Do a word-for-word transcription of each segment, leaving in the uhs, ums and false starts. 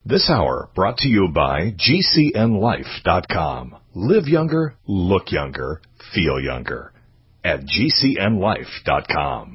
This hour brought to you by G C N life dot com. Live younger, look younger, feel younger at G C N life dot com.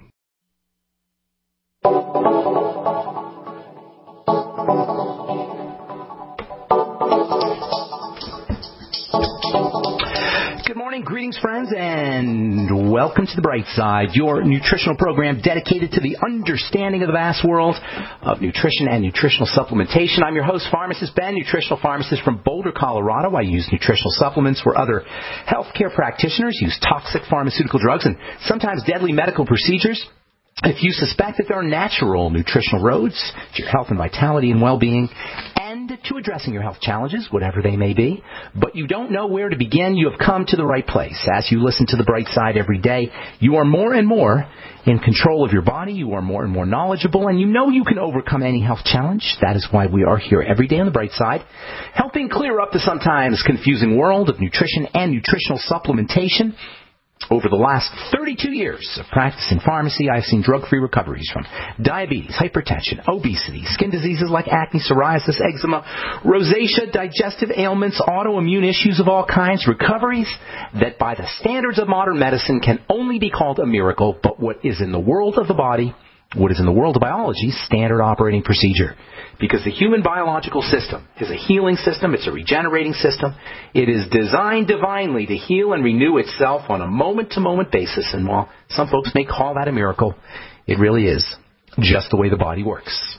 Good morning, greetings, friends, and welcome to The Bright Side, your nutritional program dedicated to the understanding of the vast world of nutrition and nutritional supplementation. I'm your host, Pharmacist Ben, nutritional pharmacist from Boulder, Colorado. I use nutritional supplements where other healthcare practitioners use toxic pharmaceutical drugs and sometimes deadly medical procedures. If you suspect that there are natural nutritional roads to your health and vitality and well-being and to addressing your health challenges, whatever they may be, but you don't know where to begin, you have come to the right place. As you listen to The Bright Side every day, you are more and more in control of your body, you are more and more knowledgeable, and you know you can overcome any health challenge. That is why we are here every day on The Bright Side, helping clear up the sometimes confusing world of nutrition and nutritional supplementation. Over the last thirty-two years of practice in pharmacy, I've seen drug-free recoveries from diabetes, hypertension, obesity, skin diseases like acne, psoriasis, eczema, rosacea, digestive ailments, autoimmune issues of all kinds, recoveries that by the standards of modern medicine can only be called a miracle, but what is in the world of the body, what is in the world of biology, standard operating procedure. Because the human biological system is a healing system, it's a regenerating system. It is designed divinely to heal and renew itself on a moment-to-moment basis. And while some folks may call that a miracle, it really is just the way the body works.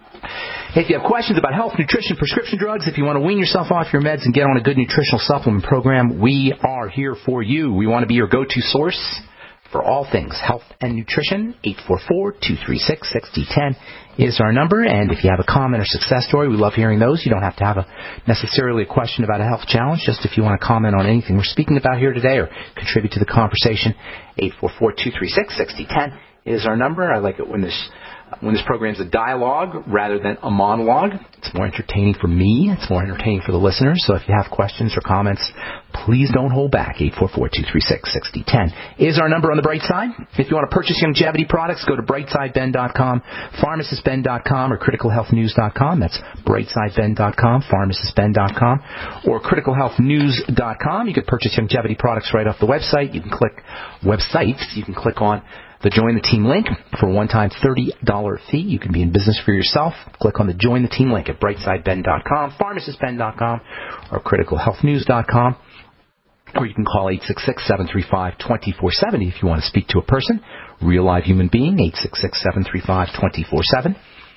If you have questions about health, nutrition, prescription drugs, if you want to wean yourself off your meds and get on a good nutritional supplement program, we are here for you. We want to be your go-to source for all things health and nutrition. Eight four four, two three six, six zero one zero is our number. And if you have a comment or success story, we love hearing those. You don't have to have a necessarily a question about a health challenge. Just if you want to comment on anything we're speaking about here today or contribute to the conversation, eight four four, two three six, six zero one zero is our number. I like it when this when this program is a dialogue rather than a monologue. It's more entertaining for me. It's more entertaining for the listeners. So if you have questions or comments, please don't hold back. eight four four, two three six, six zero one zero is our number on The Bright Side. If you want to purchase longevity products, go to bright side ben dot com, pharmacist ben dot com, or critical health news dot com. That's bright side ben dot com, pharmacist ben dot com, or critical health news dot com. You can purchase longevity products right off the website. You can click websites. You can click on the Join the Team link for a one-time thirty dollars fee. You can be in business for yourself. Click on the Join the Team link at bright side ben dot com, pharmacist ben dot com, or critical health news dot com. Or you can call eight six six, seven three five, two four seven zero if you want to speak to a person, real live human being, eight six six, seven three five, two four seven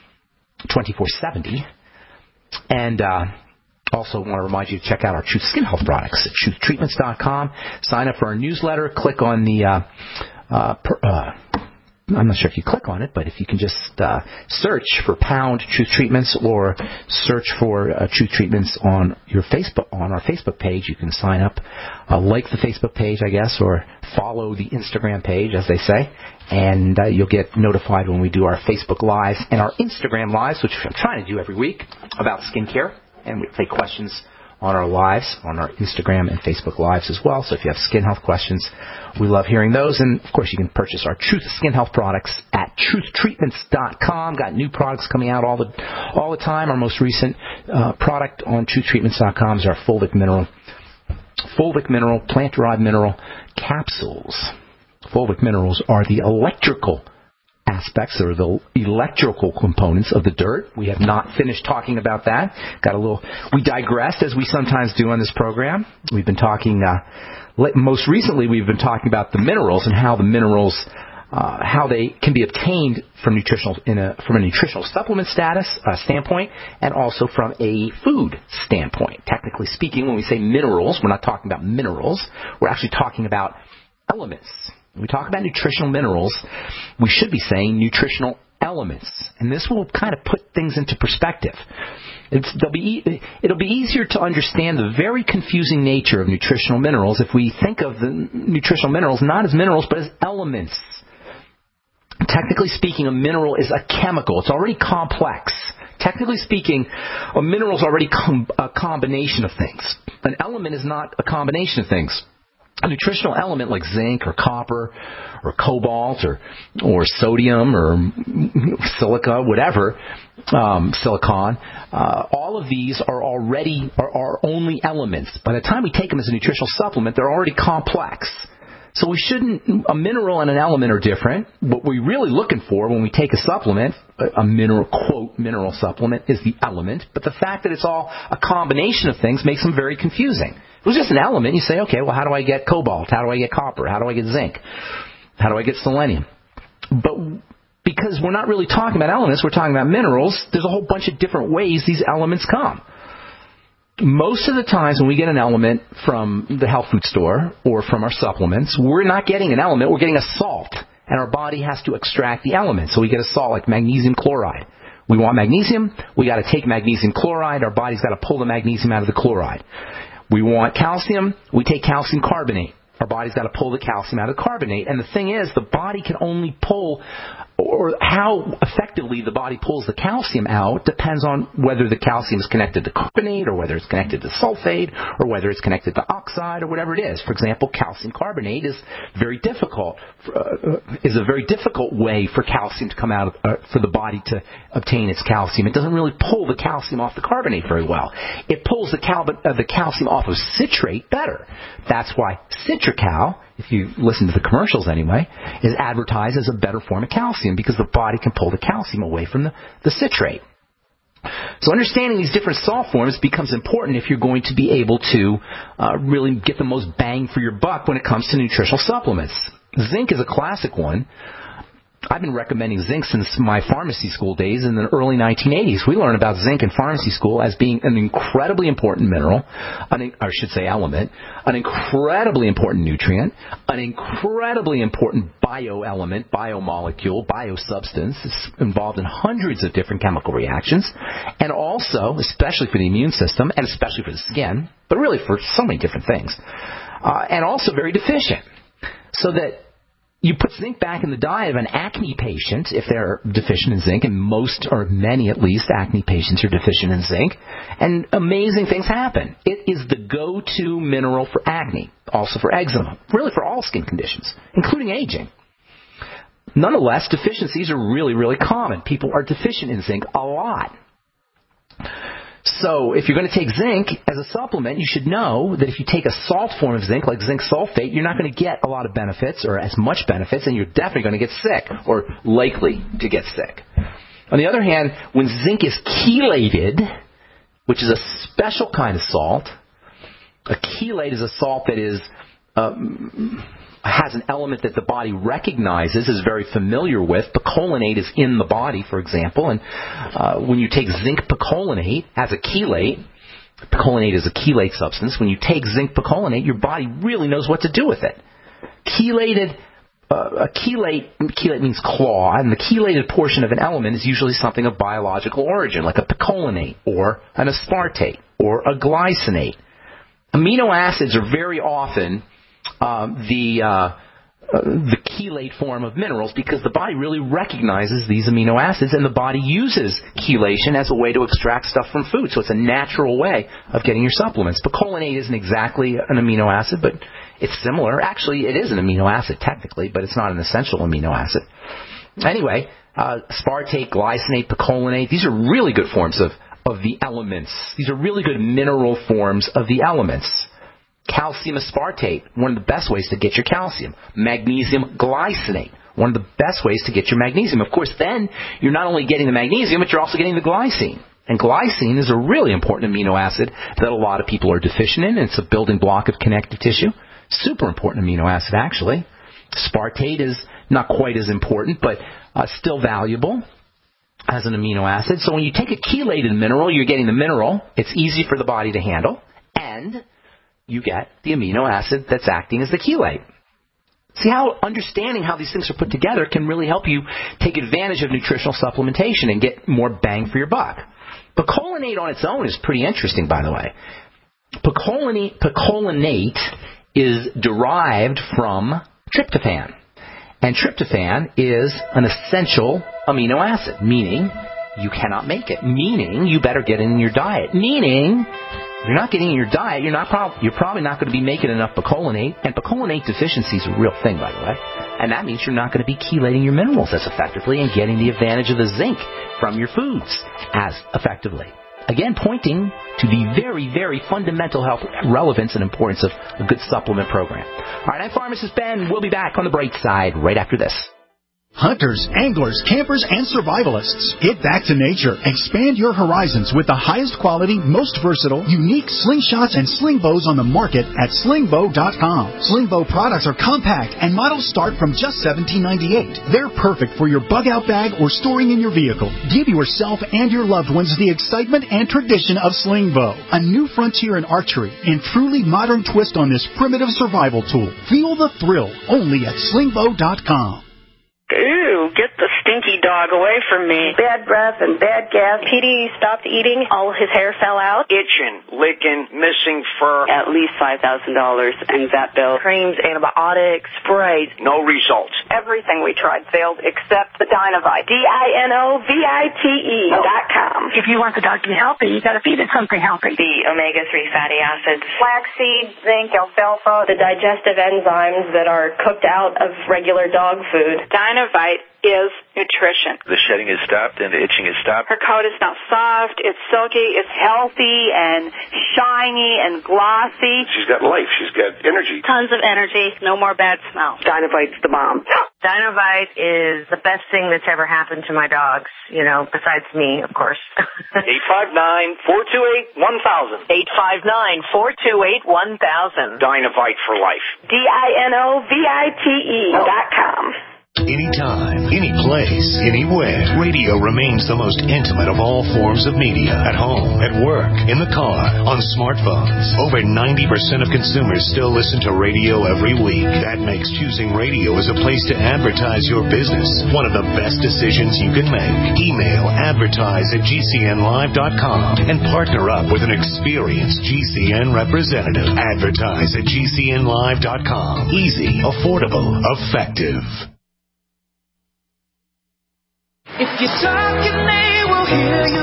zero. And uh, also want to remind you to check out our Truth Skin Health products at truth treatments dot com. Sign up for our newsletter. Click on the... Uh, Uh, per, uh, I'm not sure if you click on it, but if you can just uh, search for Pound Truth Treatments or search for uh, Truth Treatments on your Facebook on our Facebook page, you can sign up, uh, like the Facebook page, I guess, or follow the Instagram page, as they say, and uh, you'll get notified when we do our Facebook Lives and our Instagram Lives, which I'm trying to do every week, about skincare, and we take questions on our lives, on our Instagram and Facebook Lives as well. So if you have skin health questions, we love hearing those. And, of course, you can purchase our Truth Skin Health products at truth treatments dot com. Got new products coming out all the all the time. Our most recent uh, product on truth treatments dot com is our fulvic mineral, fulvic mineral, plant-derived mineral capsules. Fulvic minerals are the electrical aspects or the electrical components of the dirt. We have not finished talking about that. Got a little, we digressed as we sometimes do on this program. We've been talking, uh, most recently we've been talking about the minerals and how the minerals, uh, how they can be obtained from nutritional, in a, from a nutritional supplement status uh, standpoint and also from a food standpoint. Technically speaking, when we say minerals, we're not talking about minerals. We're actually talking about elements. When we talk about nutritional minerals, we should be saying nutritional elements. And this will kind of put things into perspective. It's, they'll be, it'll be easier to understand the very confusing nature of nutritional minerals if we think of the nutritional minerals not as minerals but as elements. Technically speaking, a mineral is a chemical. It's already complex. Technically speaking, a mineral is already com- a combination of things. An element is not a combination of things. a nutritional element like zinc or copper or cobalt or or sodium or silica, whatever, um, silicon, uh, all of these are already are, are only elements. By the time we take them as a nutritional supplement, they're already complex. So we shouldn't, a mineral and an element are different. What we're really looking for when we take a supplement, a mineral, quote, mineral supplement, is the element. But the fact that it's all a combination of things makes them very confusing. If it was just an element, you say, okay, well, how do I get cobalt? How do I get copper? How do I get zinc? How do I get selenium? But because we're not really talking about elements, we're talking about minerals, there's a whole bunch of different ways these elements come. Most of the times when we get an element from the health food store or from our supplements, we're not getting an element, we're getting a salt. And our body has to extract the element. So we get a salt like magnesium chloride. We want magnesium, we got to take magnesium chloride, our body's got to pull the magnesium out of the chloride. We want calcium, we take calcium carbonate. Our body's got to pull the calcium out of the carbonate. And the thing is, the body can only pull, or how effectively the body pulls the calcium out depends on whether the calcium is connected to carbonate or whether it's connected to sulfate or whether it's connected to oxide or whatever it is. For example, calcium carbonate is very difficult, uh, is a very difficult way for calcium to come out, of, uh, for the body to obtain its calcium. It doesn't really pull the calcium off the carbonate very well. It pulls the, cal- uh, the calcium off of citrate better. That's why Citracal, if you listen to the commercials anyway, is advertised as a better form of calcium because the body can pull the calcium away from the, the citrate. So understanding these different salt forms becomes important if you're going to be able to uh, really get the most bang for your buck when it comes to nutritional supplements. Zinc is a classic one. I've been recommending zinc since my pharmacy school days in the early nineteen eighties. We learned about zinc in pharmacy school as being an incredibly important mineral, an, or I should say element, an incredibly important nutrient, an incredibly important bioelement, biomolecule, biosubstance. It's involved in hundreds of different chemical reactions, and also, especially for the immune system, and especially for the skin, but really for so many different things, uh, and also very deficient. So that you put zinc back in the diet of an acne patient, if they're deficient in zinc, and most, or many at least, acne patients are deficient in zinc, and amazing things happen. It is the go-to mineral for acne, also for eczema, really for all skin conditions, including aging. Nonetheless, deficiencies are really, really common. People are deficient in zinc a lot. So if you're going to take zinc as a supplement, you should know that if you take a salt form of zinc, like zinc sulfate, you're not going to get a lot of benefits or as much benefits, and you're definitely going to get sick or likely to get sick. On the other hand, when zinc is chelated, which is a special kind of salt, a chelate is a salt that is um, has an element that the body recognizes, is very familiar with. Picolinate is in the body, for example, and uh, when you take zinc picolinate as a chelate, picolinate is a chelate substance. When you take zinc picolinate, your body really knows what to do with it. Chelated, uh, a chelate, chelate means claw, and the chelated portion of an element is usually something of biological origin, like a picolinate or an aspartate or a glycinate. Amino acids are very often Um, the uh, uh, the chelate form of minerals because the body really recognizes these amino acids, and the body uses chelation as a way to extract stuff from food. So it's a natural way of getting your supplements. Picolinate isn't exactly an amino acid, but it's similar. Actually, it is an amino acid technically, but it's not an essential amino acid. Anyway, uh, aspartate, glycinate, picolinate, these are really good forms of, of the elements. These are really good mineral forms of the elements. Calcium aspartate, one of the best ways to get your calcium. Magnesium glycinate, one of the best ways to get your magnesium. Of course, then you're not only getting the magnesium, but you're also getting the glycine. And glycine is a really important amino acid that a lot of people are deficient in. It's a building block of connective tissue. Super important amino acid, actually. Aspartate is not quite as important, but uh, still valuable as an amino acid. So when you take a chelated mineral, you're getting the mineral. It's easy for the body to handle. And you get the amino acid that's acting as the chelate. See how understanding how these things are put together can really help you take advantage of nutritional supplementation and get more bang for your buck. Picolinate on its own is pretty interesting, by the way. Picolinate, picolinate is derived from tryptophan. And tryptophan is an essential amino acid, meaning you cannot make it, meaning you better get it in your diet, meaning If you're not getting in your diet, you're not prob- you're probably not going to be making enough picolinate, and picolinate deficiency is a real thing, by the way. And that means you're not going to be chelating your minerals as effectively and getting the advantage of the zinc from your foods as effectively. Again, pointing to the very, very fundamental health relevance and importance of a good supplement program. All right, I'm Pharmacist Ben. We'll be back on the bright side right after this. Hunters, anglers, campers, and survivalists. Get back to nature. Expand your horizons with the highest quality, most versatile, unique slingshots and sling bows on the market at sling bow dot com. Sling bow products are compact and models start from just seventeen ninety-eight. They're perfect for your bug-out bag or storing in your vehicle. Give yourself and your loved ones the excitement and tradition of sling bow. A new frontier in archery and truly modern twist on this primitive survival tool. Feel the thrill only at sling bow dot com. Ew, get the stinky dog away from me. Bad breath and bad gas. P D stopped eating. All his hair fell out. Itching, licking, missing fur. At least five thousand dollars in vet bill. Creams, antibiotics, sprays. No results. Everything we tried failed except the Dinovite. D I N O V I T E dot com. If you want the dog to be healthy, you got to feed it something healthy. The omega three fatty acids. Flaxseed, zinc, alfalfa. The digestive enzymes that are cooked out of regular dog food. Dinovite is nutrition. The shedding is stopped and the itching is stopped. Her coat is now soft, it's silky, it's healthy and shiny and glossy. She's got life. She's got energy. Tons of energy. No more bad smell. Dinovite's the bomb. Dinovite is the best thing that's ever happened to my dogs, you know, besides me, of course. eight five nine, four two eight, one thousand. eight five nine, four two eight, one thousand. Dinovite for life. D I N O V I T E dot com. Anytime, any place, anywhere. Radio remains the most intimate of all forms of media. At home, at work, in the car, on smartphones. Over ninety percent of consumers still listen to radio every week. That makes choosing radio as a place to advertise your business one of the best decisions you can make. Email advertise at G C N live dot com and partner up with an experienced G C N representative. Advertise at G C N live dot com. Easy, affordable, effective. If you're talking, they will hear you.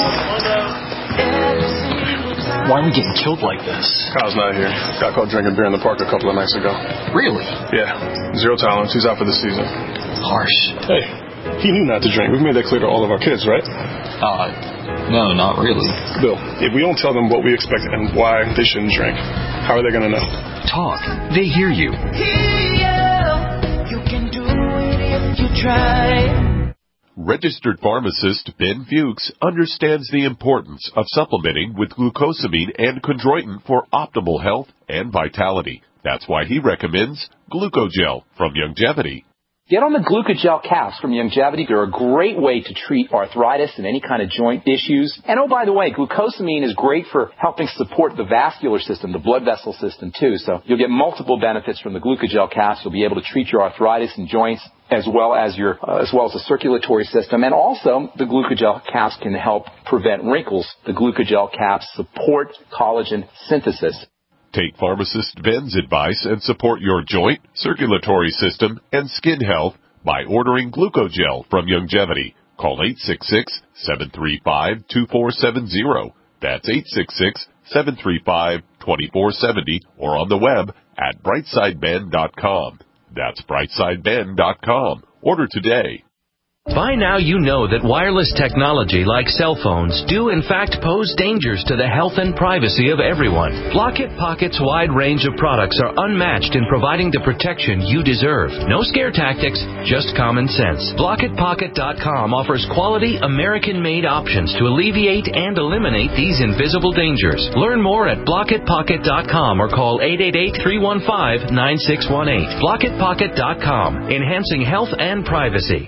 Why are we getting killed like this? Kyle's not here. Got caught drinking beer in the park a couple of nights ago. Really? Yeah. Zero tolerance. He's out for the season. Harsh. Hey, he knew not to drink. We've made that clear to all of our kids, right? Uh, no, not really. Bill, if we don't tell them what we expect and why they shouldn't drink, how are they going to know? Talk. They hear you. Here, you can do it if you try. Registered pharmacist Ben Fuchs understands the importance of supplementing with glucosamine and chondroitin for optimal health and vitality. That's why he recommends Glucogel from Youngevity. Get on the Glucogel caps from Youngevity. They're a great way to treat arthritis and any kind of joint issues. And oh, by the way, glucosamine is great for helping support the vascular system, the blood vessel system too. So you'll get multiple benefits from the Glucogel caps. You'll be able to treat your arthritis and joints as well as your uh, as well as the circulatory system. And also, the Glucogel caps can help prevent wrinkles. The Glucogel caps support collagen synthesis. Take pharmacist Ben's advice and support your joint, circulatory system, and skin health by ordering Glucogel from Youngevity. Call eight six six, seven three five, two four seven zero. That's eight six six, seven three five, two four seven zero or on the web at brightside ben dot com. That's brightside ben dot com. Order today. By now you know that wireless technology like cell phones do in fact pose dangers to the health and privacy of everyone. Blockit Pocket's wide range of products are unmatched in providing the protection you deserve. No scare tactics, just common sense. Blockit Pocket dot com offers quality American-made options to alleviate and eliminate these invisible dangers. Learn more at Blockit Pocket dot com or call eight eight eight, three one five, nine six one eight. Blockit Pocket dot com, enhancing health and privacy.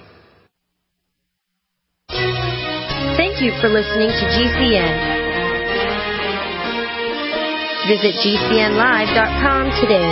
Thank you for listening to G C N. Visit G C N live dot com today.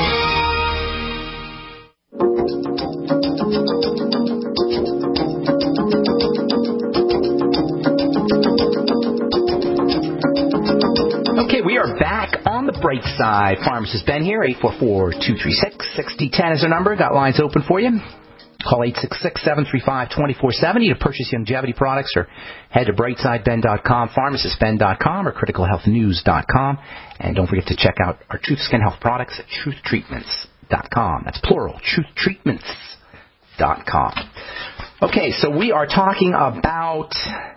Okay, we are back on the bright side. Pharmacist Ben here, eight four four, two three six, six zero one zero is our number. Got lines open for you. Call eight six six, seven three five, two four seven zero to purchase Youngevity products, or head to brightside ben dot com, pharmacist ben dot com, or critical health news dot com. And don't forget to check out our Truth Skin Health products at truth treatments dot com. That's plural, truth treatments dot com. Okay, so we are talking about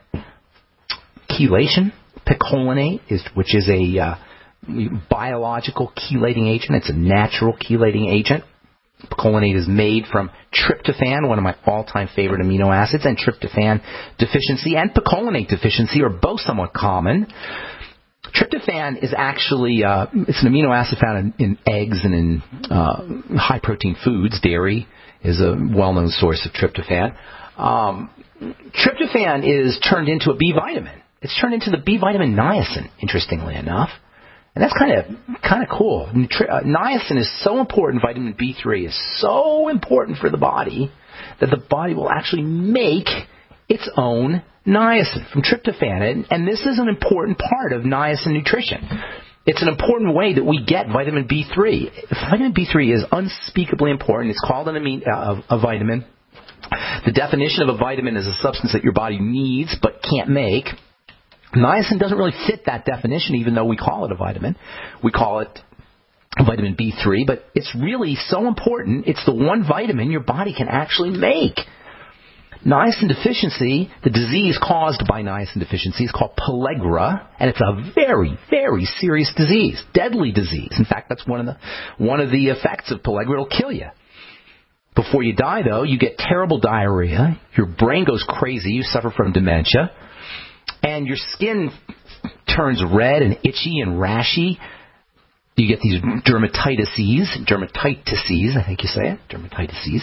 chelation. Picolinate, is, which is a uh, biological chelating agent. It's a natural chelating agent. Picolinate is made from tryptophan, one of my all-time favorite amino acids, and tryptophan deficiency and picolinate deficiency are both somewhat common. Tryptophan is actually uh, it's an amino acid found in, in eggs and in uh, high-protein foods. Dairy is a well-known source of tryptophan. Um, tryptophan is turned into a B vitamin. It's turned into the B vitamin niacin, interestingly enough. And that's kind of kind of cool. Nutri- uh, niacin is so important. Vitamin B three is so important for the body that the body will actually make its own niacin from tryptophan. And, and this is an important part of niacin nutrition. It's an important way that we get vitamin B three. Vitamin B three is unspeakably important. It's called an amine, uh, a vitamin. The definition of a vitamin is a substance that your body needs but can't make. Niacin doesn't really fit that definition, even though we call it a vitamin. We call it vitamin B three, but it's really so important. It's the one vitamin your body can actually make. Niacin deficiency, the disease caused by niacin deficiency, is called pellagra, and it's a very, very serious disease, deadly disease. In fact, that's one of the one of the effects of pellagra. It'll kill you. Before you die, though, you get terrible diarrhea. Your brain goes crazy. You suffer from dementia. And your skin turns red and itchy and rashy. You get these dermatitises, dermatitises, I think you say it, dermatitises.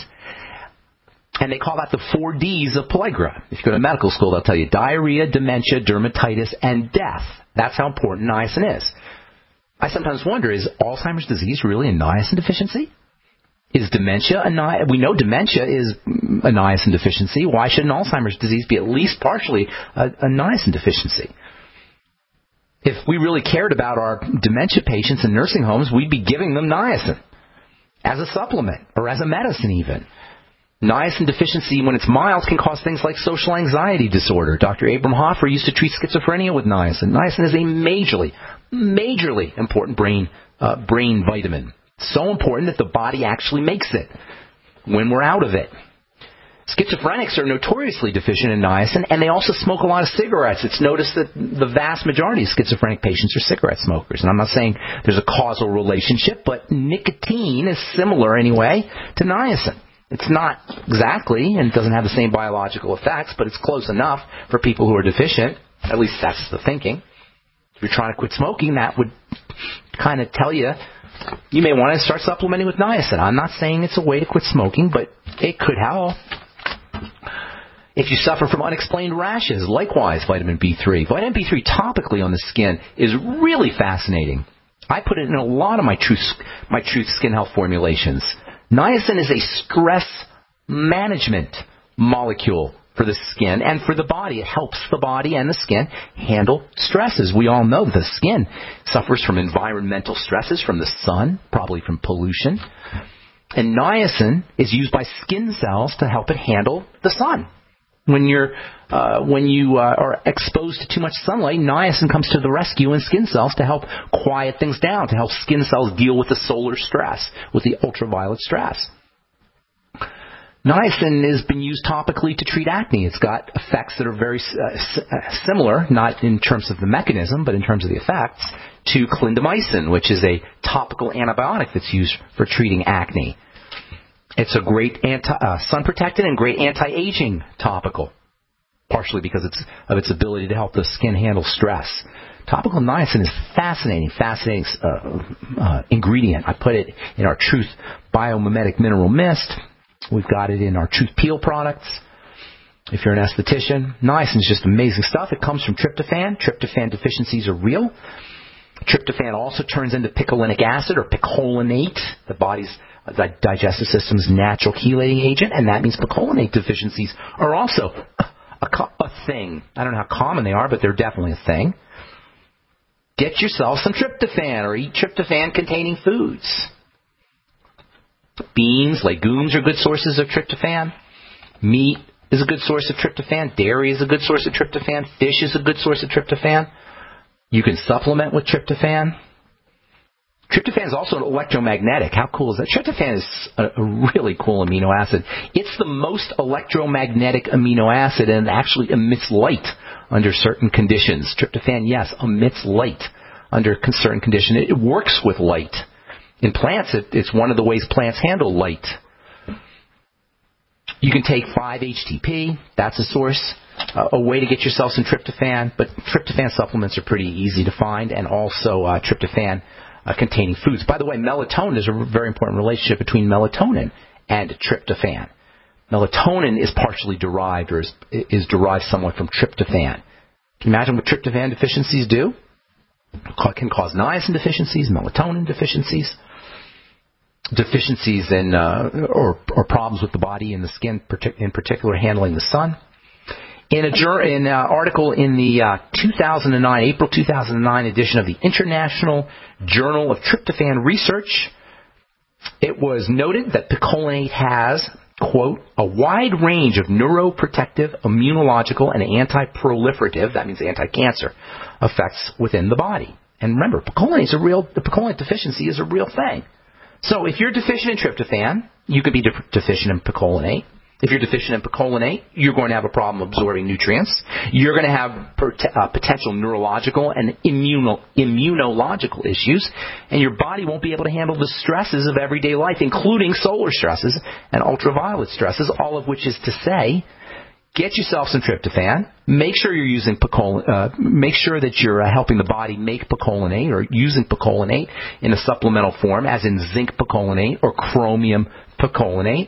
And they call that the four Ds of pellagra. If you go to medical school, they'll tell you diarrhea, dementia, dermatitis, and death. That's how important niacin is. I sometimes wonder, is Alzheimer's disease really a niacin deficiency? Is dementia a ni- we know dementia is a niacin deficiency. Why shouldn't Alzheimer's disease be at least partially a, a niacin deficiency? If we really cared about our dementia patients in nursing homes, we'd be giving them niacin as a supplement or as a medicine even. Niacin deficiency, when it's mild, can cause things like social anxiety disorder. Doctor Abram Hoffer used to treat schizophrenia with niacin. Niacin is a majorly, majorly important brain uh, brain vitamin. So important that the body actually makes it when we're out of it. Schizophrenics are notoriously deficient in niacin, and they also smoke a lot of cigarettes. It's noticed that the vast majority of schizophrenic patients are cigarette smokers. And I'm not saying there's a causal relationship, but nicotine is similar anyway to niacin. It's not exactly, and it doesn't have the same biological effects, but it's close enough for people who are deficient. At least that's the thinking. If you're trying to quit smoking, that would kind of tell you you may want to start supplementing with niacin. I'm not saying it's a way to quit smoking, but it could help. If you suffer from unexplained rashes, likewise, vitamin B three. Vitamin B three topically on the skin is really fascinating. I put it in a lot of my Truth, my Truth Skin Health formulations. Niacin is a stress management molecule for the skin and for the body. It helps the body and the skin handle stresses. We all know the skin suffers from environmental stresses from the sun, probably from pollution. And niacin is used by skin cells to help it handle the sun. When you're uh, when you uh, are exposed to too much sunlight, niacin comes to the rescue in skin cells to help quiet things down, to help skin cells deal with the solar stress, with the ultraviolet stress. Niacin has been used topically to treat acne. It's got effects that are very uh, similar, not in terms of the mechanism, but in terms of the effects, to clindamycin, which is a topical antibiotic that's used for treating acne. It's a great anti, uh, sun-protectant and great anti-aging topical, partially because it's, of its ability to help the skin handle stress. Topical niacin is fascinating, fascinating uh, uh, ingredient. I put it in our Truth Biomimetic Mineral Mist. We've got it in our Truth Peel products. If you're an esthetician, niacin is just amazing stuff. It comes from tryptophan. Tryptophan deficiencies are real. Tryptophan also turns into picolinic acid or picolinate, the body's the digestive system's natural chelating agent, and that means picolinate deficiencies are also a, a thing. I don't know how common they are, but they're definitely a thing. Get yourself some tryptophan or eat tryptophan-containing foods. Beans, legumes are good sources of tryptophan. Meat is a good source of tryptophan. Dairy is a good source of tryptophan. Fish is a good source of tryptophan. You can supplement with tryptophan. Tryptophan is also an electromagnetic. How cool is that? Tryptophan is a, a really cool amino acid. It's the most electromagnetic amino acid and actually emits light under certain conditions. Tryptophan, yes, emits light under certain conditions. It works with light. In plants, it, it's one of the ways plants handle light. You can take five H T P. That's a source, uh, a way to get yourself some tryptophan. But tryptophan supplements are pretty easy to find, and also uh, tryptophan Uh, containing foods. By the way, melatonin is a very important relationship between melatonin and tryptophan. Melatonin is partially derived or is, is derived somewhat from tryptophan. Can you imagine what tryptophan deficiencies do? It can cause niacin deficiencies, melatonin deficiencies, deficiencies in uh, or, or problems with the body and the skin, in particular handling the sun. In an in, uh, article in the uh, two thousand nine, April two thousand nine edition of the International Journal of Tryptophan Research, it was noted that picolinate has, quote, a wide range of neuroprotective, immunological, and anti-proliferative, that means anti-cancer, effects within the body. And remember, picolinate is a real, the picolinate deficiency is a real thing. So if you're deficient in tryptophan, you could be de- deficient in picolinate. If you're deficient in picolinate, you're going to have a problem absorbing nutrients. You're going to have per- uh, potential neurological and immuno- immunological issues, and your body won't be able to handle the stresses of everyday life, including solar stresses and ultraviolet stresses, all of which is to say, get yourself some tryptophan. Make sure you're using picolinate. Uh, make sure that you're uh, helping the body make picolinate or using picolinate in a supplemental form, as in zinc picolinate or chromium picolinate.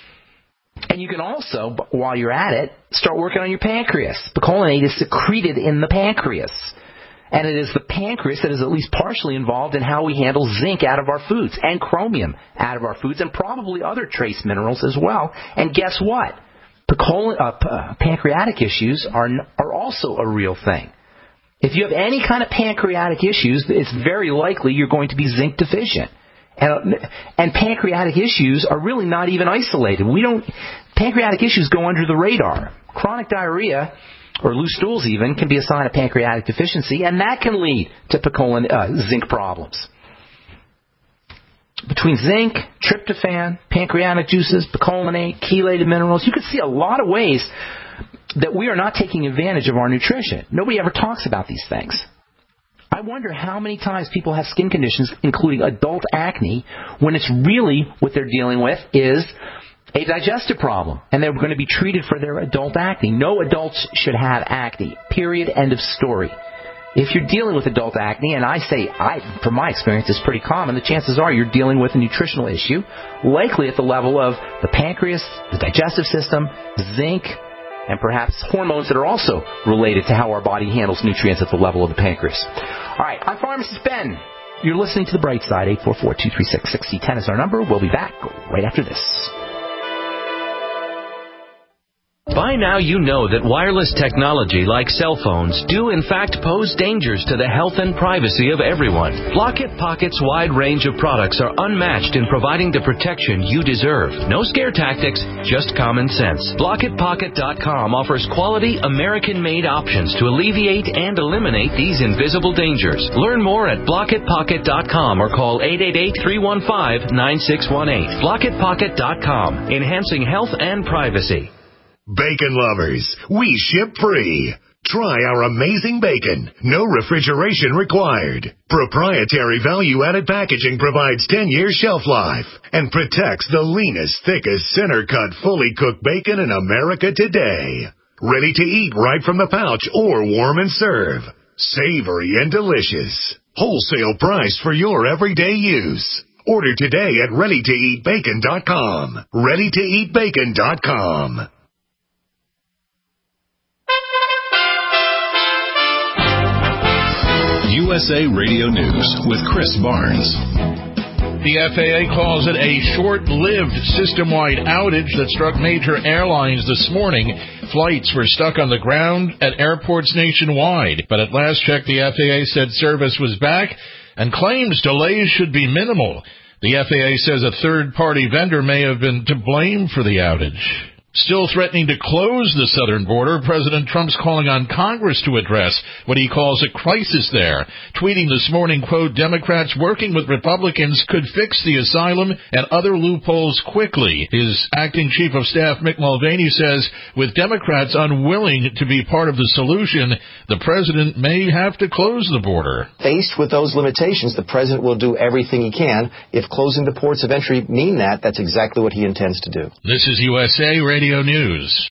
And you can also, while you're at it, start working on your pancreas. Picolinate is secreted in the pancreas. And it is the pancreas that is at least partially involved in how we handle zinc out of our foods and chromium out of our foods and probably other trace minerals as well. And guess what? Picolin, uh, p- uh, pancreatic issues are, are also a real thing. If you have any kind of pancreatic issues, it's very likely you're going to be zinc deficient. And, and pancreatic issues are really not even isolated. We don't. Pancreatic issues go under the radar. Chronic diarrhea, or loose stools even, can be a sign of pancreatic deficiency, and that can lead to picolin, uh, zinc problems. Between zinc, tryptophan, pancreatic juices, picolinate, chelated minerals, you can see a lot of ways that we are not taking advantage of our nutrition. Nobody ever talks about these things. I wonder how many times people have skin conditions, including adult acne, when it's really what they're dealing with is a digestive problem, and they're going to be treated for their adult acne. No adults should have acne, period, end of story. If you're dealing with adult acne, and I say, I, from my experience, it's pretty common, the chances are you're dealing with a nutritional issue, likely at the level of the pancreas, the digestive system, zinc, and perhaps hormones that are also related to how our body handles nutrients at the level of the pancreas. All right, I'm Pharmacist Ben. You're listening to The Bright Side. eight four four, two three six, six zero one zero is our number. We'll be back right after this. By now you know that wireless technology like cell phones do in fact pose dangers to the health and privacy of everyone. Block-It Pocket's wide range of products are unmatched in providing the protection you deserve. No scare tactics, just common sense. Block It Pocket dot com offers quality American-made options to alleviate and eliminate these invisible dangers. Learn more at Block It Pocket dot com or call eight eight eight, three one five, nine six one eight. Block It Pocket dot com, enhancing health and privacy. Bacon lovers, we ship free. Try our amazing bacon. No refrigeration required. Proprietary value-added packaging provides ten years shelf life and protects the leanest, thickest, center-cut, fully cooked bacon in America today. Ready to eat right from the pouch or warm and serve. Savory and delicious. Wholesale price for your everyday use. Order today at ready to eat bacon dot com. ready to eat bacon dot com. U S A Radio News with Chris Barnes. The F A A calls it a short-lived system-wide outage that struck major airlines this morning. Flights were stuck on the ground at airports nationwide, but at last check, the F A A said service was back and claims delays should be minimal. The F A A says a third-party vendor may have been to blame for the outage. Still threatening to close the southern border, President Trump's calling on Congress to address what he calls a crisis there. Tweeting this morning, quote, Democrats working with Republicans could fix the asylum and other loopholes quickly. His acting chief of staff, Mick Mulvaney, says with Democrats unwilling to be part of the solution, the president may have to close the border. Faced with those limitations, the president will do everything he can. If closing the ports of entry mean that, that's exactly what he intends to do. This is U S A Radio News.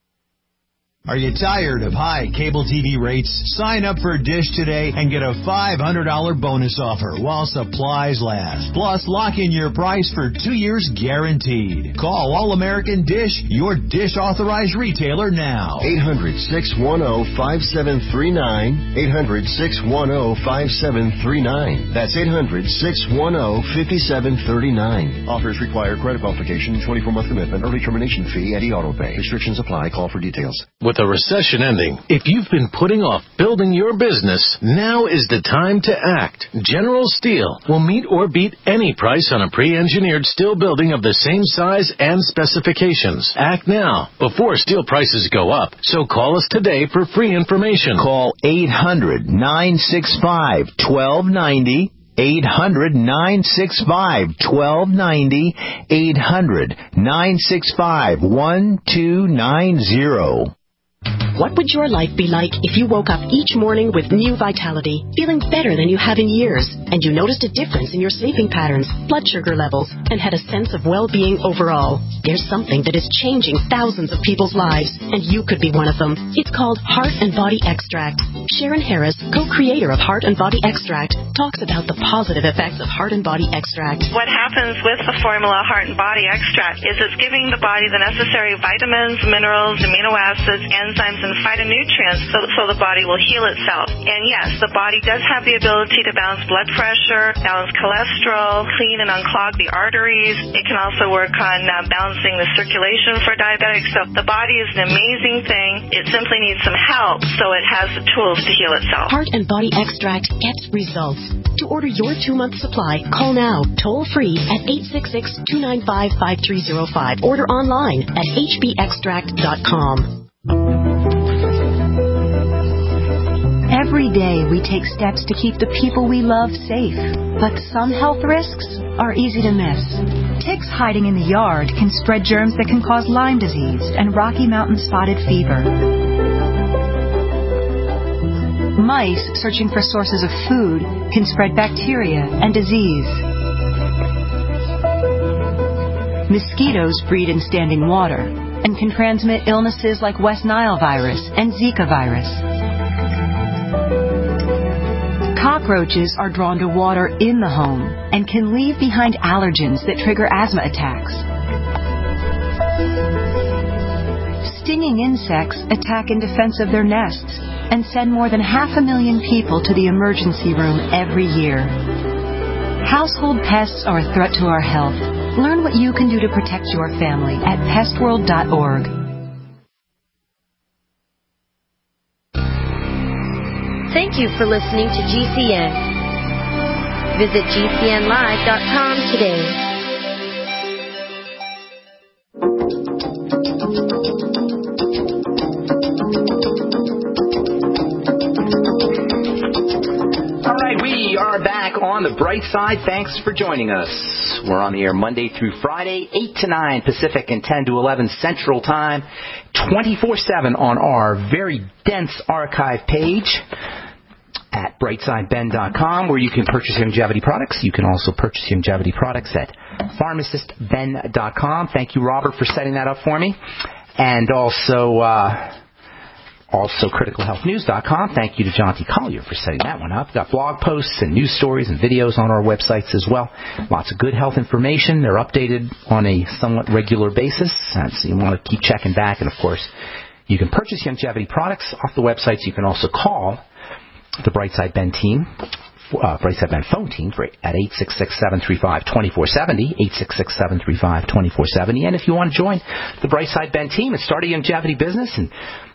Are you tired of high cable T V rates? Sign up for Dish today and get a five hundred dollars bonus offer while supplies last. Plus, lock in your price for two years guaranteed. Call All-American Dish, your Dish authorized retailer now. eight hundred, six one zero, five seven three nine. eight hundred, six one zero, five seven three nine. That's eight hundred, six one zero, five seven three nine. Offers require credit qualification, twenty-four month commitment, early termination fee, and e-auto pay. Restrictions apply. Call for details. With a recession ending, if you've been putting off building your business, now is the time to act. General Steel will meet or beat any price on a pre-engineered steel building of the same size and specifications. Act now before steel prices go up. So call us today for free information. Call eight hundred, nine six five, one two nine zero. eight hundred, nine six five, one two nine zero. eight hundred, nine six five, one two nine zero. What would your life be like if you woke up each morning with new vitality, feeling better than you have in years, and you noticed a difference in your sleeping patterns, blood sugar levels, and had a sense of well-being overall? There's something that is changing thousands of people's lives, and you could be one of them. It's called Heart and Body Extract. Sharon Harris, co-creator of Heart and Body Extract, talks about the positive effects of Heart and Body Extract. What happens with the formula Heart and Body Extract is it's giving the body the necessary vitamins, minerals, amino acids, enzymes, and phytonutrients so, so the body will heal itself. And yes, the body does have the ability to balance blood pressure, balance cholesterol, clean and unclog the arteries. It can also work on uh, balancing the circulation for diabetics. So the body is an amazing thing. It simply needs some help so it has the tools to heal itself. Heart and Body Extract gets results. To order your two-month supply, call now, toll-free at eight six six, two nine five, five three zero five. Order online at h b extract dot com. Every day we take steps to keep the people we love safe, but some health risks are easy to miss. Ticks hiding in the yard can spread germs that can cause Lyme disease and Rocky Mountain spotted fever. Mice searching for sources of food can spread bacteria and disease. Mosquitoes breed in standing water and can transmit illnesses like West Nile virus and Zika virus. Cockroaches are drawn to water in the home and can leave behind allergens that trigger asthma attacks. Stinging insects attack in defense of their nests and send more than half a million people to the emergency room every year. Household pests are a threat to our health. Learn what you can do to protect your family at pest world dot org. Thank you for listening to G C N. Visit G C N live dot com today. All right, we are back on the bright side. Thanks for joining us. We're on the air Monday through Friday, eight to nine Pacific and ten to eleven Central Time, twenty-four seven on our very dense archive page at brightside ben dot com, where you can purchase longevity products. You can also purchase longevity products at pharmacist ben dot com. Thank you, Robert, for setting that up for me. And also, uh, also critical health news dot com. Thank you to John T. Collier for setting that one up. Got blog posts and news stories and videos on our websites as well. Lots of good health information. They're updated on a somewhat regular basis, so you want to keep checking back. And, of course, you can purchase longevity products off the websites. You can also call the Brightside Ben team, uh, Brightside Ben phone team for, at eight six six, seven three five, two four seven zero, eight six six, seven three five, two four seven zero. And if you want to join the Brightside Ben team and start a longevity business and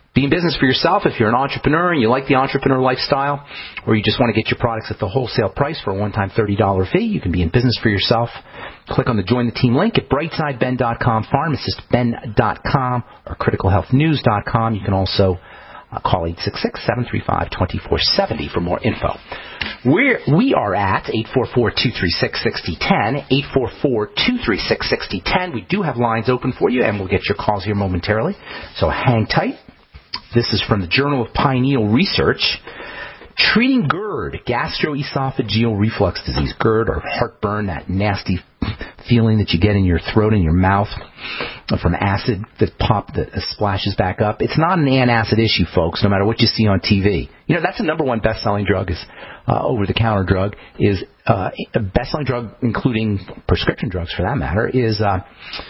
Be in business for yourself if you're an entrepreneur and you like the entrepreneur lifestyle, or you just want to get your products at the wholesale price for a one-time thirty dollars fee. You can be in business for yourself. Click on the Join the Team link at brightside ben dot com, pharmacist ben dot com, or critical health news dot com. You can also uh, call eight six six, seven three five, two four seven zero for more info. We're, we are at eight four four, two three six, six zero one zero, eight four four, two three six, six zero one zero. We do have lines open for you, and we'll get your calls here momentarily. So hang tight. This is from the Journal of Pineal Research. Treating GERD, gastroesophageal reflux disease. GERD, or heartburn, that nasty feeling that you get in your throat and your mouth from acid that pop that splashes back up. It's not an antacid issue, folks, no matter what you see on T V. You know, that's the number one best-selling drug, is uh, over-the-counter drug, is uh, a best-selling drug, including prescription drugs for that matter, is... Uh,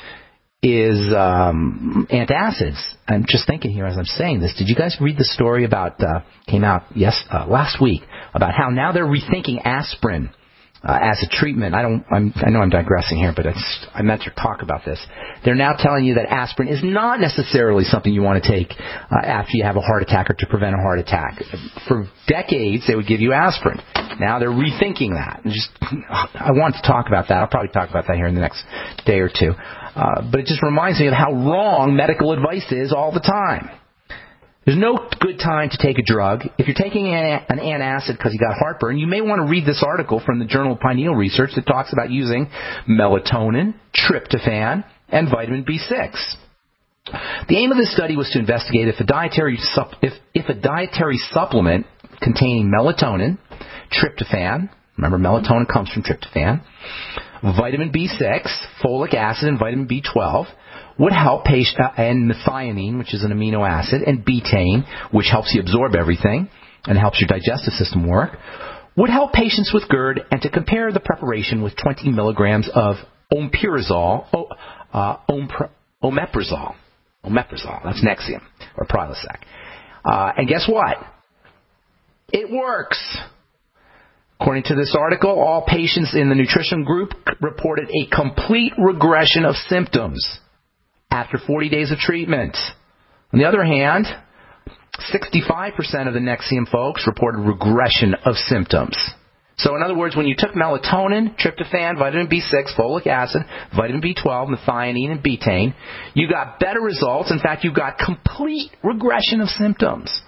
is um, antacids. I'm just thinking here as I'm saying this, did you guys read the story about, uh, came out yes uh, last week, about how now they're rethinking aspirin uh, as a treatment? I don't, I'm, I know I'm digressing here, but it's, I meant to talk about this. They're now telling you that aspirin is not necessarily something you want to take uh, after you have a heart attack or to prevent a heart attack. For decades, they would give you aspirin. Now they're rethinking that. And just, I want to talk about that. I'll probably talk about that here in the next day or two. Uh, but it just reminds me of how wrong medical advice is all the time. There's no good time to take a drug. If you're taking an, an antacid because you got heartburn, you may want to read this article from the Journal of Pineal Research that talks about using melatonin, tryptophan, and vitamin B six. The aim of this study was to investigate if a dietary sup- if, if a dietary supplement containing melatonin, tryptophan, remember melatonin comes from tryptophan, vitamin B six, folic acid, and vitamin B twelve would help patients, uh, and methionine, which is an amino acid, and betaine, which helps you absorb everything and helps your digestive system work, would help patients with GERD, and to compare the preparation with twenty milligrams of omeprazole, oh, uh, ompr- omeprazole, omeprazole, that's Nexium, or Prilosec. Uh, and guess what? It works. According to this article, all patients in the nutrition group reported a complete regression of symptoms after forty days of treatment. On the other hand, sixty-five percent of the Nexium folks reported regression of symptoms. So in other words, when you took melatonin, tryptophan, vitamin B six, folic acid, vitamin B twelve, methionine, and betaine, you got better results. In fact, you got complete regression of symptoms.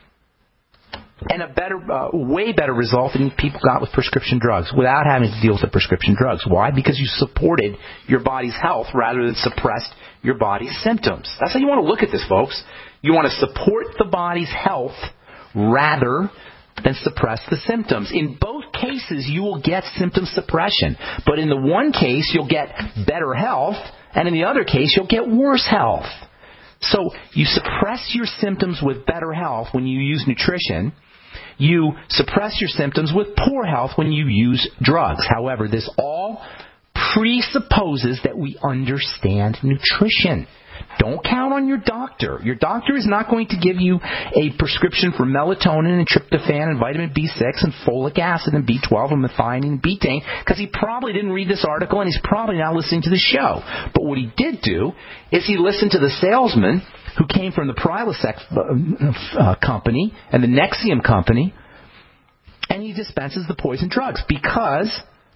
And a better, uh, way better result than people got with prescription drugs without having to deal with the prescription drugs. Why? Because you supported your body's health rather than suppressed your body's symptoms. That's how you want to look at this, folks. You want to support the body's health rather than suppress the symptoms. In both cases, you will get symptom suppression. But in the one case, you'll get better health, and in the other case, you'll get worse health. So you suppress your symptoms with better health when you use nutrition. You suppress your symptoms with poor health when you use drugs. However, this all presupposes that we understand nutrition. Don't count on your doctor. Your doctor is not going to give you a prescription for melatonin and tryptophan and vitamin B six and folic acid and B twelve and methionine and betaine because he probably didn't read this article and he's probably not listening to the show. But what he did do is he listened to the salesman who came from the Prilosec uh, company and the Nexium company, and he dispenses the poison drugs because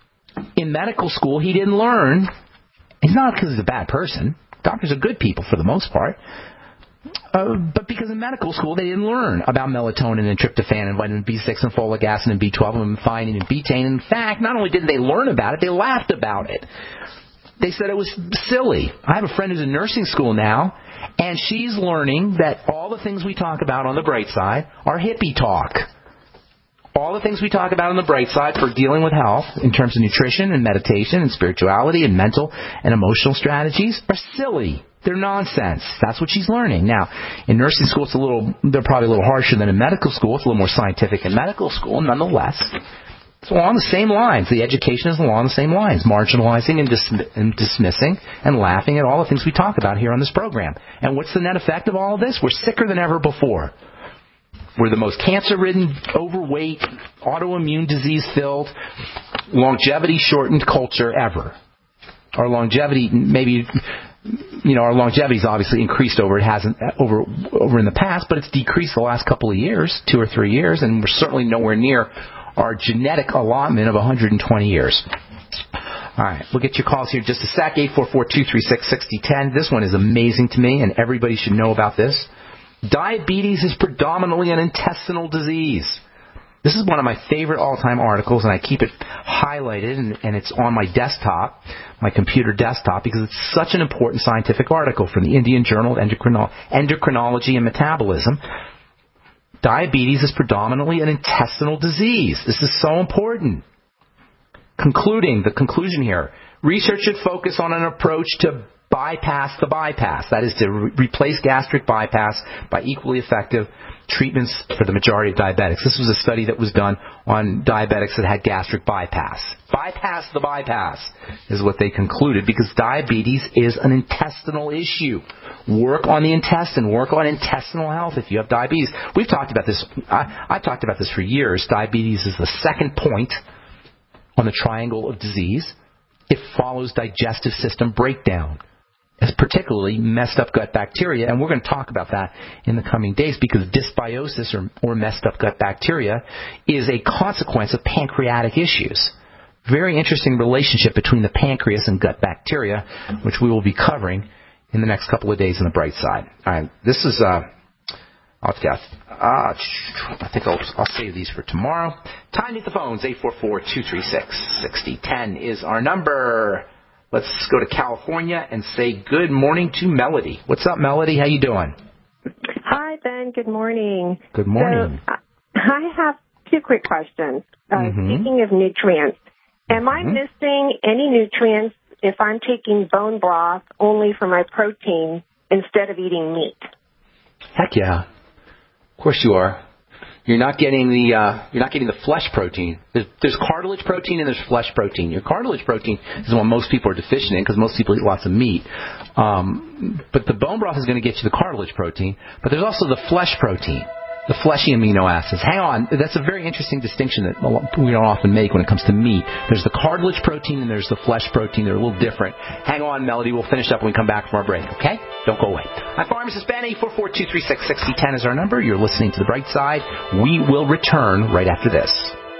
in medical school he didn't learn. It's not because he's a bad person. Doctors are good people for the most part. Uh, but because in medical school they didn't learn about melatonin and tryptophan and vitamin B six and folic acid and B twelve and methionine and betaine. In fact, not only didn't they learn about it, they laughed about it. They said it was silly. I have a friend who's in nursing school now, and she's learning that all the things we talk about on the bright side are hippie talk. All the things we talk about on the bright side for dealing with health in terms of nutrition and meditation and spirituality and mental and emotional strategies are silly. They're nonsense. That's what she's learning. Now, in nursing school, it's a little, they're probably a little harsher than in medical school. It's a little more scientific in medical school. Nonetheless, it's along the same lines. The education is along the same lines, marginalizing and, dis- and dismissing and laughing at all the things we talk about here on this program. And what's the net effect of all of this? We're sicker than ever before. We're the most cancer-ridden, overweight, autoimmune disease-filled, longevity-shortened culture ever. Our longevity, maybe you know, our longevity's obviously increased over. It hasn't over over in the past, but it's decreased the last couple of years, two or three years, and we're certainly nowhere near our genetic allotment of one hundred twenty years. All right, we'll get your calls here in just a sec. eight four four, two three six, six zero one zero. This one is amazing to me, and everybody should know about this. Diabetes is predominantly an intestinal disease. This is one of my favorite all-time articles, and I keep it highlighted, and, and it's on my desktop, my computer desktop, because it's such an important scientific article from the Indian Journal of Endocrino- Endocrinology and Metabolism. Diabetes is predominantly an intestinal disease. This is so important. Concluding, the conclusion here, research should focus on an approach to bypass the bypass. That is to re- replace gastric bypass by equally effective treatments for the majority of diabetics. This was a study that was done on diabetics that had gastric bypass. Bypass the bypass is what they concluded, because diabetes is an intestinal issue. Work on the intestine. Work on intestinal health if you have diabetes. We've talked about this. I, I've talked about this for years. Diabetes is the second point on the triangle of disease. It follows digestive system breakdown, as particularly messed up gut bacteria, and we're going to talk about that in the coming days, because dysbiosis or, or messed up gut bacteria is a consequence of pancreatic issues. Very interesting relationship between the pancreas and gut bacteria, which we will be covering in the next couple of days on the bright side. All right, this is uh, I'll, uh, I think I'll, I'll save these for tomorrow. Time to hit the phones. eight four four, two three six, six zero one zero is our number. Let's go to California and say good morning to Melody. What's up, Melody? How you doing? Hi, Ben. Good morning. Good morning. So, I have two quick questions. Uh, mm-hmm. Speaking of nutrients, am mm-hmm. I missing any nutrients if I'm taking bone broth only for my protein instead of eating meat? Heck yeah. Of course you are. You're not getting the uh, you're not getting the flesh protein. There's, there's cartilage protein and there's flesh protein. Your cartilage protein is what most people are deficient in, because most people eat lots of meat. Um, but the bone broth is going to get you the cartilage protein. But there's also the flesh protein, the fleshy amino acids. Hang on, that's a very interesting distinction that we don't often make when it comes to meat. There's the cartilage protein and there's the flesh protein. They're a little different. Hang on, Melody. We'll finish up when we come back from our break, okay? Don't go away. I'm Pharmacist Ben. eight four four, two three six, six zero one zero is our number. You're listening to The Bright Side. We will return right after this.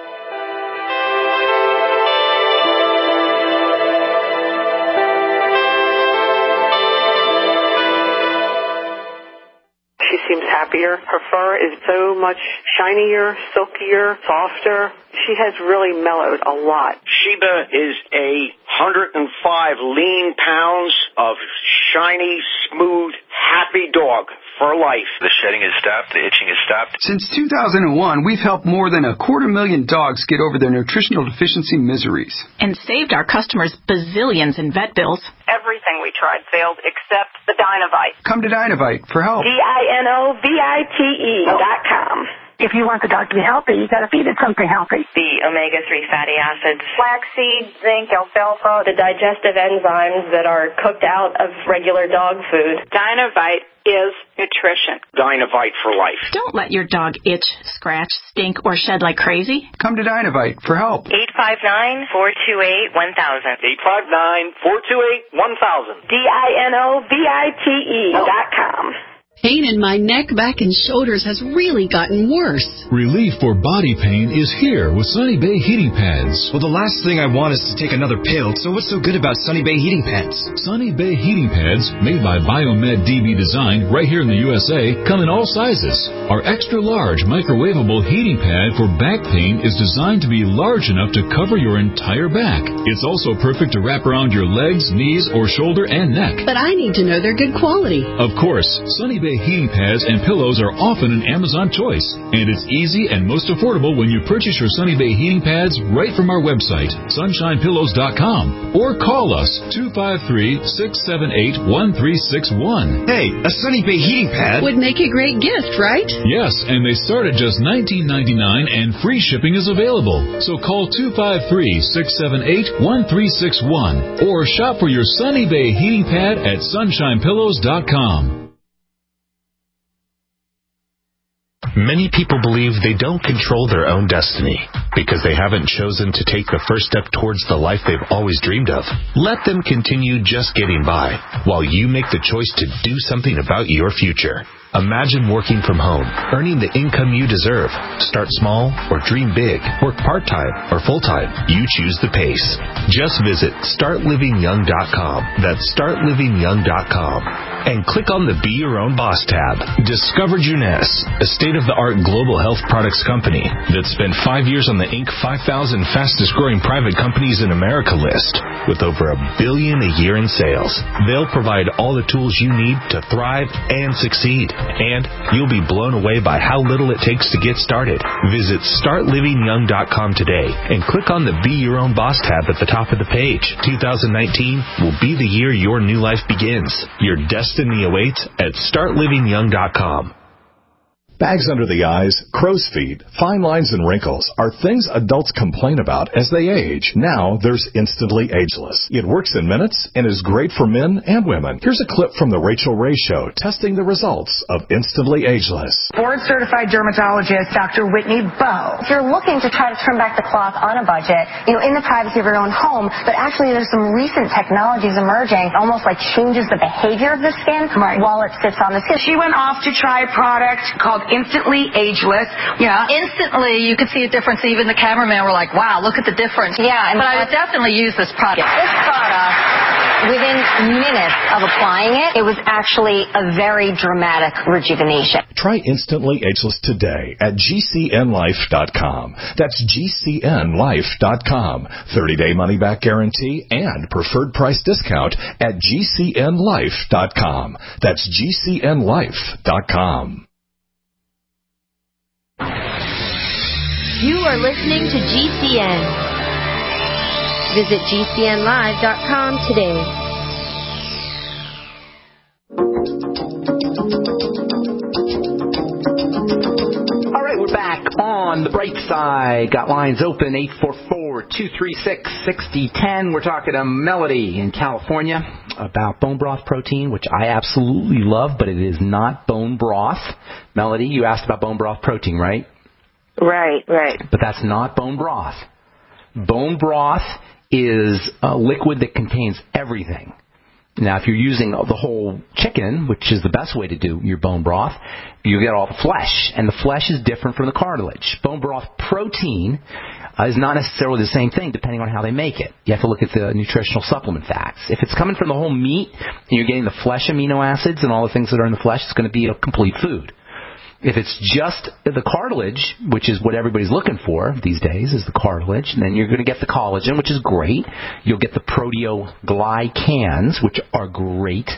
She seems happier. Her fur is so much shinier, silkier, softer. She has really mellowed a lot. Sheba is a one hundred five lean pounds of shiny, smooth, happy dog for life. The shedding is stopped. The itching is stopped. Since two thousand one, we've helped more than a quarter million dogs get over their nutritional deficiency miseries. And saved our customers bazillions in vet bills. Everything we tried failed except the Dynovite. Come to Dynovite for help. D I N O V I T E dot com. If you want the dog to be healthy, you got to feed it something healthy. The omega three fatty acids, flaxseed, zinc, alfalfa, the digestive enzymes that are cooked out of regular dog food. Dynovite is nutrition. Dynovite for life. Don't let your dog itch, scratch, stink, or shed like crazy. Come to Dynovite for help. eight five nine, four two eight, one thousand. eight five nine, four two eight, one thousand. D I N O V I T E dot com. Pain in my neck, back, and shoulders has really gotten worse. Relief for body pain is here with Sunny Bay Heating Pads. Well, the last thing I want is to take another pill, so what's so good about Sunny Bay Heating Pads? Sunny Bay Heating Pads, made by Biomed D B Design right here in the U S A, come in all sizes. Our extra-large microwavable heating pad for back pain is designed to be large enough to cover your entire back. It's also perfect to wrap around your legs, knees, or shoulder and neck. But I need to know they're good quality. Of course, Sunny Bay heating pads and pillows are often an Amazon choice, and it's easy and most affordable when you purchase your Sunny Bay heating pads right from our website, sunshine pillows dot com, or call us two five three, six seven eight, one three six one. Hey, a Sunny Bay heating pad would make a great gift, right? Yes, and they start at just nineteen ninety-nine, and free shipping is available. So call two five three, six seven eight, one three six one or shop for your Sunny Bay heating pad at sunshine pillows dot com. Many people believe they don't control their own destiny because they haven't chosen to take the first step towards the life they've always dreamed of. Let them continue just getting by while you make the choice to do something about your future. Imagine working from home, earning the income you deserve. Start small or dream big. Work part-time or full-time. You choose the pace. Just visit start living young dot com. That's start living young dot com. And click on the Be Your Own Boss tab. Discover Juness, a state-of-the-art global health products company that spent five years on the Inc five thousand fastest-growing private companies in America list with over a billion a year in sales. They'll provide all the tools you need to thrive and succeed. And you'll be blown away by how little it takes to get started. Visit start living young dot com today and click on the Be Your Own Boss tab at the top of the page. two thousand nineteen will be the year your new life begins. Your destiny awaits at start living young dot com. Bags under the eyes, crow's feet, fine lines, and wrinkles are things adults complain about as they age. Now there's Instantly Ageless. It works in minutes and is great for men and women. Here's a clip from the Rachel Ray Show testing the results of Instantly Ageless. Board-certified dermatologist Doctor Whitney Bowe. If you're looking to try to turn back the clock on a budget, you know, in the privacy of your own home, but actually there's some recent technologies emerging, almost like changes the behavior of the skin right. while it sits on the skin. She went off to try a product called Instantly Ageless. Yeah. Instantly, you could see a difference. Even the cameraman were like, wow, look at the difference. Yeah. And but I would definitely use this product. This product, within minutes of applying it, it was actually a very dramatic rejuvenation. Try Instantly Ageless today at G C N life dot com. That's G C N life dot com. thirty-day money-back guarantee and preferred price discount at G C N life dot com. That's G C N life dot com. You are listening to G C N. Visit G C N live dot com today. All right, we're back on the bright side. Got lines open, eight four four, two three six, six zero one zero. We're talking to Melody in California about bone broth protein, which I absolutely love, but it is not bone broth. Melody, you asked about bone broth protein, right? Right, right. But that's not bone broth. Bone broth is a liquid that contains everything. Now, if you're using the whole chicken, which is the best way to do your bone broth, you get all the flesh, and the flesh is different from the cartilage. Bone broth protein uh, is not necessarily the same thing depending on how they make it. You have to look at the nutritional supplement facts. If it's coming from the whole meat and you're getting the flesh amino acids and all the things that are in the flesh, it's going to be a complete food. If it's just the cartilage, which is what everybody's looking for these days, is the cartilage, and then you're going to get the collagen, which is great. You'll get the proteoglycans, which are great.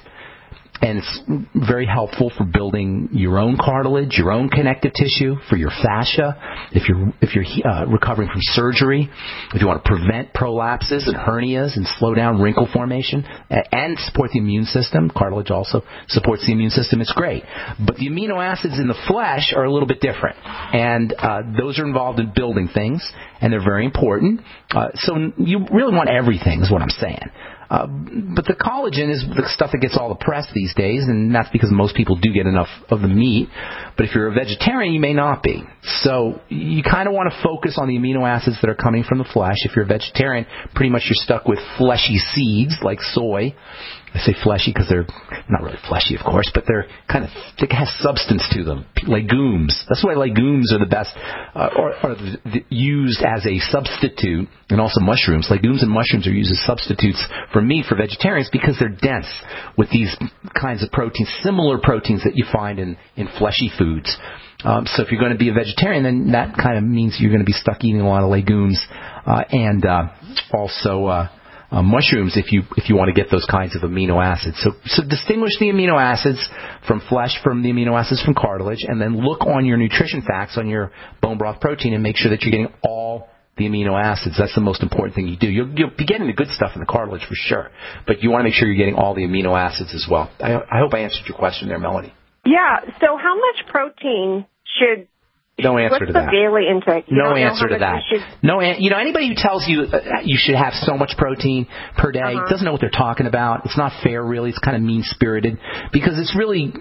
And it's very helpful for building your own cartilage, your own connective tissue, for your fascia, if you're if you're uh, recovering from surgery, if you want to prevent prolapses and hernias and slow down wrinkle formation and support the immune system. Cartilage also supports the immune system. It's great. But the amino acids in the flesh are a little bit different, and uh, those are involved in building things, and they're very important. Uh, so you really want everything, is what I'm saying. Uh, but the collagen is the stuff that gets all the press these days, and that's because most people do get enough of the meat. But if you're a vegetarian, you may not be. So you kind of want to focus on the amino acids that are coming from the flesh. If you're a vegetarian, pretty much you're stuck with fleshy seeds like soy. I say fleshy because they're not really fleshy, of course, but they're kind of, they have substance to them. Legumes. That's why legumes are the best, uh, or are the, the, used as a substitute, and also mushrooms. Legumes and mushrooms are used as substitutes for meat for vegetarians because they're dense with these kinds of proteins, similar proteins that you find in, in fleshy foods. Um, so if you're going to be a vegetarian, then that kind of means you're going to be stuck eating a lot of legumes uh, and uh, also uh, uh, mushrooms if you if you want to get those kinds of amino acids. So, so distinguish the amino acids from flesh from the amino acids from cartilage, and then look on your nutrition facts on your bone broth protein and make sure that you're getting all the amino acids. That's the most important thing you do. You'll, you'll be getting the good stuff in the cartilage for sure, but you want to make sure you're getting all the amino acids as well. I, I hope I answered your question there, Melody. Yeah, so how much protein should No answer What's to the that. daily intake? You No don't know answer how to much that. you should- No, an- you know, anybody who tells you uh, you should have so much protein per day Uh-huh. doesn't know what they're talking about. It's not fair, really. It's kind of mean-spirited because it's really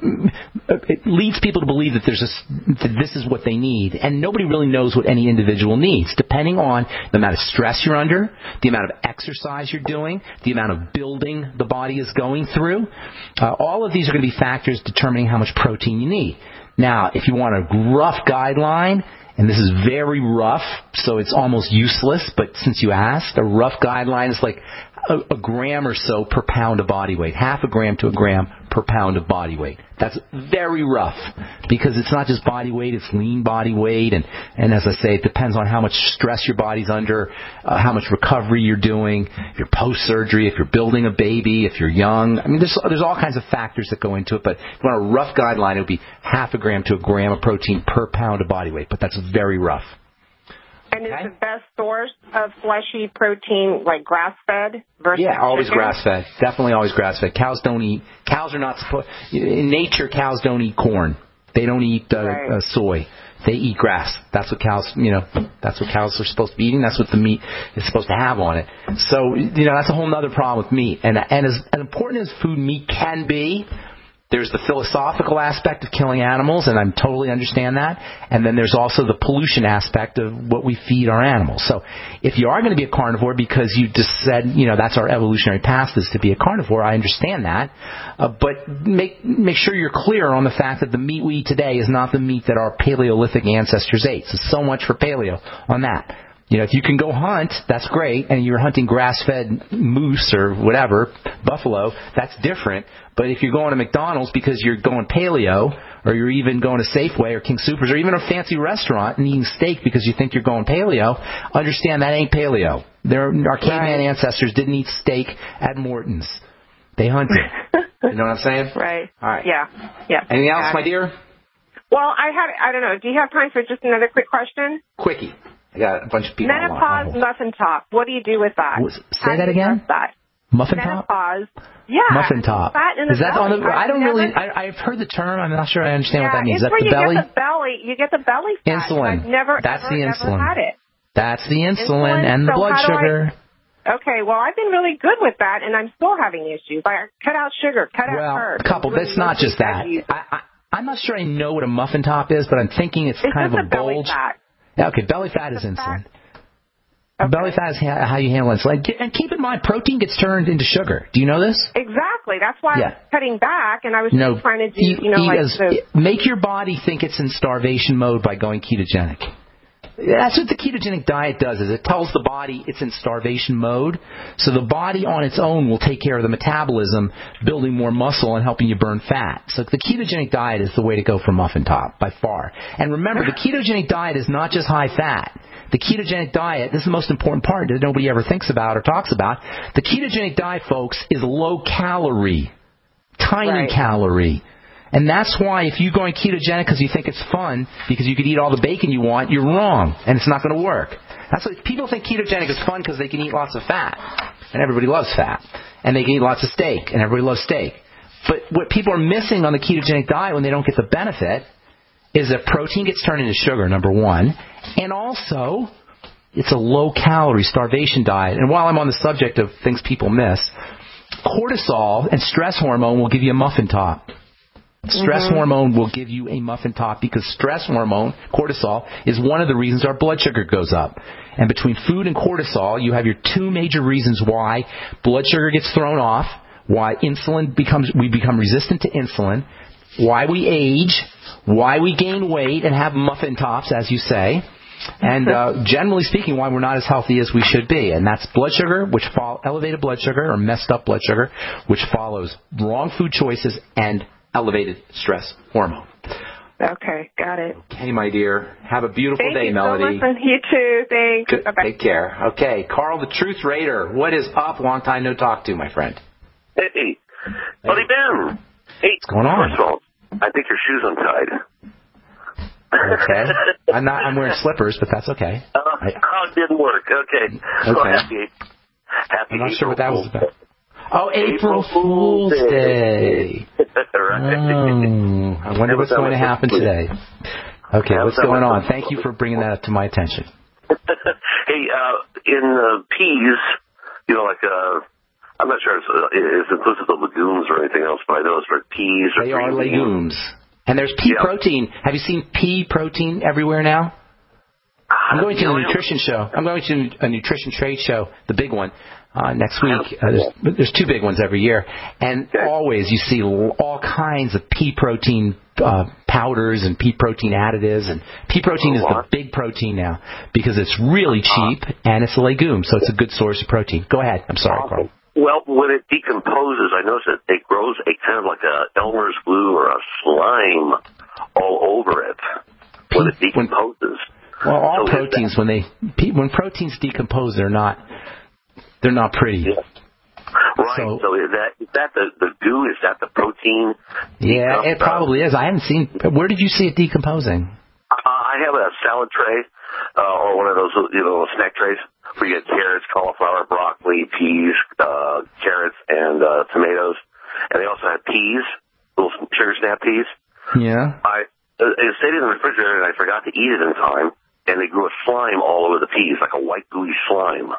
it leads people to believe that there's a, that this is what they need, and nobody really knows what any individual needs, depending on the amount of stress you're under, the amount of exercise you're doing, the amount of building the body is going through. Uh, all of these are going to be factors determining how much protein you need. Now, if you want a rough guideline, and this is very rough, so it's almost useless, but since you asked, a rough guideline is like a, a gram or so per pound of body weight, half a gram to a gram per pound of body weight. That's very rough because it's not just body weight, it's lean body weight, and, and as I say, it depends on how much stress your body's under, uh, how much recovery you're doing, if you're post-surgery, if you're building a baby, if you're young. I mean, there's, there's all kinds of factors that go into it, but if you want a rough guideline, it would be half a gram to a gram of protein per pound of body weight, but that's very rough. And is the best source of fleshy protein like grass-fed versus Yeah, always chicken? grass-fed. Definitely always grass-fed. Cows don't eat. Cows are not supposed. In nature, cows don't eat corn. They don't eat uh, Right. uh, soy. They eat grass. That's what cows. You know, that's what cows are supposed to be eating. That's what the meat is supposed to have on it. So you know, that's a whole other problem with meat. And and as, as important as food meat can be, there's the philosophical aspect of killing animals, and I totally understand that. And then there's also the pollution aspect of what we feed our animals. So if you are going to be a carnivore because you just said, you know, that's our evolutionary path is to be a carnivore, I understand that. Uh, but make make sure you're clear on the fact that the meat we eat today is not the meat that our Paleolithic ancestors ate. So so much for paleo on that. You know, if you can go hunt, that's great, and you're hunting grass-fed moose or whatever, buffalo, that's different. But if you're going to McDonald's because you're going paleo, or you're even going to Safeway or King Soopers, or even a fancy restaurant and eating steak because you think you're going paleo, understand that ain't paleo. Their, our caveman ancestors didn't eat steak at Morton's. They hunted. You know what I'm saying? Right. All right. Yeah. Yeah. Anything else, Got my it. dear? Well, I had, I don't know, do you have time for just another quick question? Quickie. I got a bunch of people. Menopause muffin top. What do you do with that? What- say How do that you again? address That? Muffin top? Menopause. Yeah. Muffin top. Fat in the Is that belly. on the? I I've don't never- really. I, I've heard the term. I'm not sure I understand yeah, what that means. It's Is that where the you belly? get the belly. You get the belly fat. Insulin. I've never, That's ever, the ever insulin. had it. That's the insulin, Insulin? and the So blood how do I- sugar. Okay, well, I've been really good with that, and I'm still having issues. I cut out sugar, cut Well, out carbs. a couple. Really That's not mostly just that. veggies. I, I, I'm not sure I know what a muffin top is, but I'm thinking it's, It's kind just of a the belly bulge. fat. Yeah, okay, belly fat is insulin. Belly fat is ha- how you handle insulin. And keep in mind, protein gets turned into sugar. Do you know this? Exactly. That's why Yeah. I was cutting back, and I was No, just trying to do, eat, you know, eat like as, the... make your body think it's in starvation mode by going ketogenic. That's what the ketogenic diet does, is it tells the body it's in starvation mode, so the body on its own will take care of the metabolism, building more muscle and helping you burn fat. So the ketogenic diet is the way to go for muffin top, by far. And remember, the ketogenic diet is not just high fat. The ketogenic diet, this is the most important part that nobody ever thinks about or talks about, the ketogenic diet, folks, is low calorie, tiny Right. calorie. And that's why if you're going ketogenic because you think it's fun, because you could eat all the bacon you want, you're wrong, and it's not going to work. That's what people think ketogenic is fun because they can eat lots of fat, and everybody loves fat, and they can eat lots of steak, and everybody loves steak. But what people are missing on the ketogenic diet when they don't get the benefit is that protein gets turned into sugar, number one, and also it's a low-calorie starvation diet. And while I'm on the subject of things people miss, cortisol and stress hormone will give you a muffin top. Stress Mm-hmm. hormone will give you a muffin top because stress hormone, cortisol, is one of the reasons our blood sugar goes up. And between food and cortisol, you have your two major reasons why blood sugar gets thrown off, why insulin becomes, we become resistant to insulin, why we age, why we gain weight and have muffin tops, as you say, and uh, generally speaking, why we're not as healthy as we should be. And that's blood sugar, which follow elevated blood sugar or messed up blood sugar, which follows wrong food choices and elevated stress hormone. Okay, got it. Okay, my dear. Have a beautiful Thank day, you Melody. so much. You too. Thanks. Good. Bye-bye. Take care. Okay, Carl, the Truth Raider. What is up? Long time no talk to, my friend. Hey, Buddy Ben. Hey, what's going on? First of all, I think your shoe's untied. Okay. I'm not. I'm wearing slippers, but that's okay. Uh, I, oh, it didn't work. Okay. So Okay. happy, happy I'm not April sure what that was Fool's about. Oh, April, April Fool's Fool's Day. Day. Right. Oh, I wonder what's going to happen today. Okay, Have what's some going on? myself. Thank you for bringing that up to my attention. Hey, uh, in uh, peas, you know, like, uh, I'm not sure if uh, it's inclusive of legumes or anything else, but I know it's for peas or They green are beans. legumes. And there's pea Yeah. protein. Have you seen pea protein everywhere now? I'm going to a nutrition show. I'm going to a nutrition trade show, the big one, uh, next week. Uh, there's, there's two big ones every year. And always you see all kinds of pea protein uh, powders and pea protein additives. And pea protein is the big protein now because it's really cheap and it's a legume, so it's a good source of protein. Go ahead. I'm sorry, Carl. Well, when it decomposes, I notice that it grows a kind of like a Elmer's glue or a slime all over it when it decomposes. Well, all so proteins when they when proteins decompose, they're not they're not pretty. Yeah. Right. So, so is that is that the the goo? Is that the protein? Yeah, it probably is. I haven't seen. Where did you see it decomposing? Uh, I have a salad tray uh, or one of those you know snack trays where you get carrots, cauliflower, broccoli, peas, uh, carrots, and uh, tomatoes, and they also have peas, little sugar snap peas. Yeah. I uh, it stayed in the refrigerator and I forgot to eat it in time. And they grew a slime all over the peas, like a white gooey slime.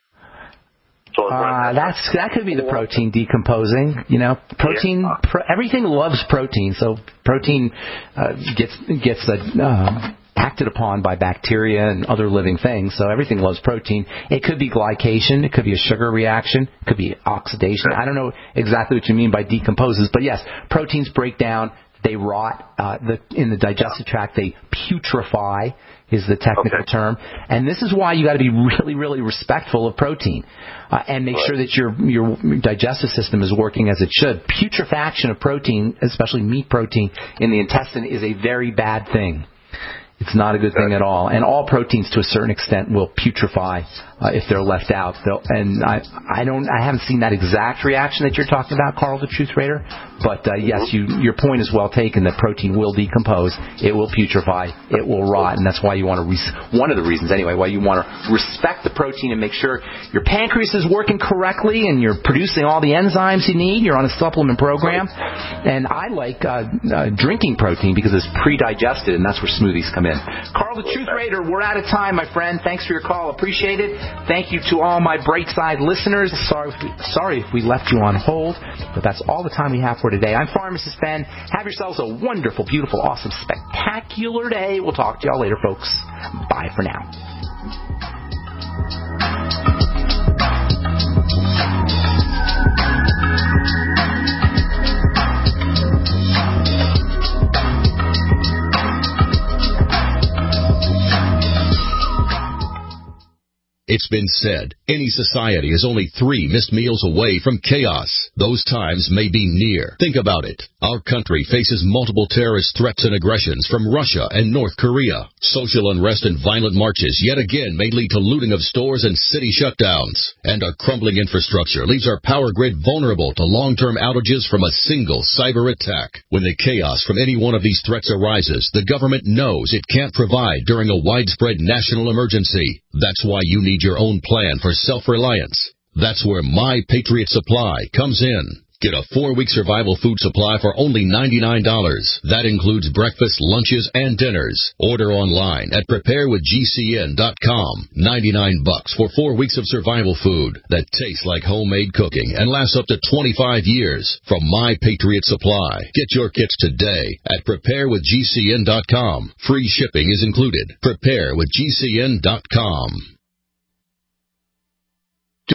So uh, that's that could be the protein decomposing. You know, protein. Yeah. Pro, everything loves protein, so protein uh, gets gets uh, acted upon by bacteria and other living things. So everything loves protein. It could be glycation. It could be a sugar reaction. It could be oxidation. I don't know exactly what you mean by decomposes, but yes, proteins break down. They rot uh, the, in the digestive tract. They putrefy is the technical okay. term. And this is why you got to be really, really respectful of protein uh, and make right. sure that your your digestive system is working as it should. Putrefaction of protein, especially meat protein, in the intestine is a very bad thing. It's not a good thing at all. And all proteins, to a certain extent, will putrefy uh, if they're left out. They'll, and I, I don't, I haven't seen that exact reaction that you're talking about, Carl, the Truth Raider. But uh, yes, you, your point is well taken. That protein will decompose, it will putrefy, it will rot, and that's why you want to. Res- one of the reasons, anyway, why you want to respect the protein and make sure your pancreas is working correctly and you're producing all the enzymes you need. You're on a supplement program, and I like uh, uh, drinking protein because it's pre-digested, and that's where smoothies come in. Carl, the Truth Raider, we're out of time, my friend. Thanks for your call. Appreciate it. Thank you to all my Brightside listeners. Sorry if we, sorry if we left you on hold, but that's all the time we have for today. I'm Pharmacist Ben. Have yourselves a wonderful, beautiful, awesome, spectacular day. We'll talk to y'all later, folks. Bye for now. It's been said, any society is only three missed meals away from chaos. Those times may be near. Think about it. Our country faces multiple terrorist threats and aggressions from Russia and North Korea. Social unrest and violent marches yet again may lead to looting of stores and city shutdowns. And our crumbling infrastructure leaves our power grid vulnerable to long-term outages from a single cyber attack. When the chaos from any one of these threats arises, the government knows it can't provide during a widespread national emergency. That's why you need your own plan for self-reliance. That's where My Patriot Supply comes in. Get a four-week survival food supply for only ninety-nine dollars. That includes breakfast, lunches, and dinners. Order online at prepare with G C N dot com. ninety-nine bucks for four weeks of survival food that tastes like homemade cooking and lasts up to twenty-five years from My Patriot Supply. Get your kits today at prepare with G C N dot com. Free shipping is included. prepare with G C N dot com.